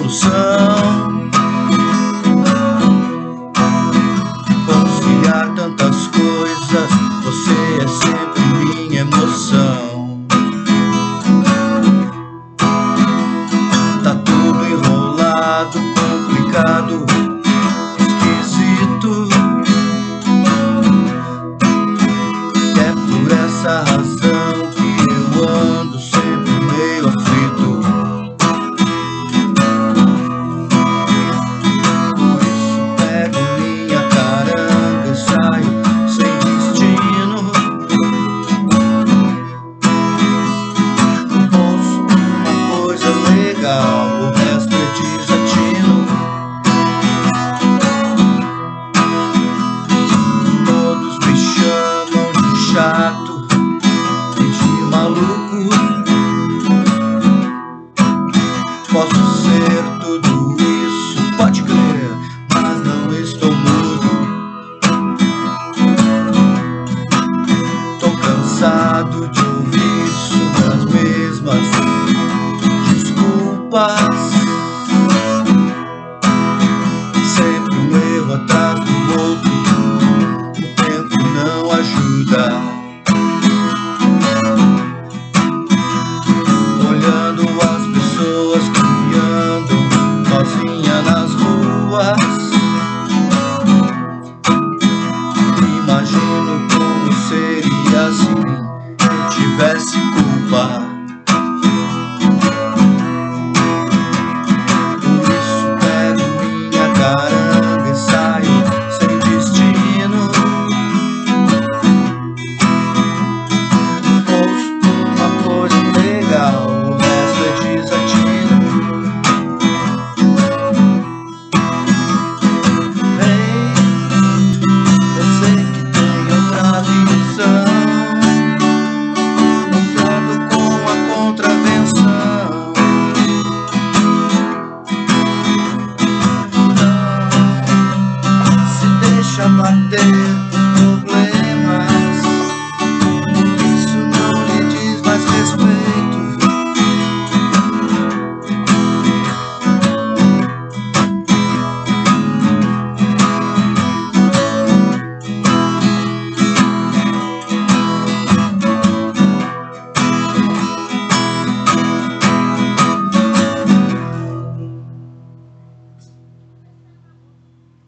solução. Conciliar tantas coisas, você é sempre minha emoção. Tá tudo enrolado, complicado, esquisito. É por essa razão que eu ando sempre meio aflito. Por isso pego minha caranga e saio sem destino. No bolso uma coisa legal, o resto é desatino. Todos me chamam de chato e de maluco. Posso ser tudo isso, pode crer, mas não estou mudo. Tô cansado de ouvir sobre as mesmas desculpas.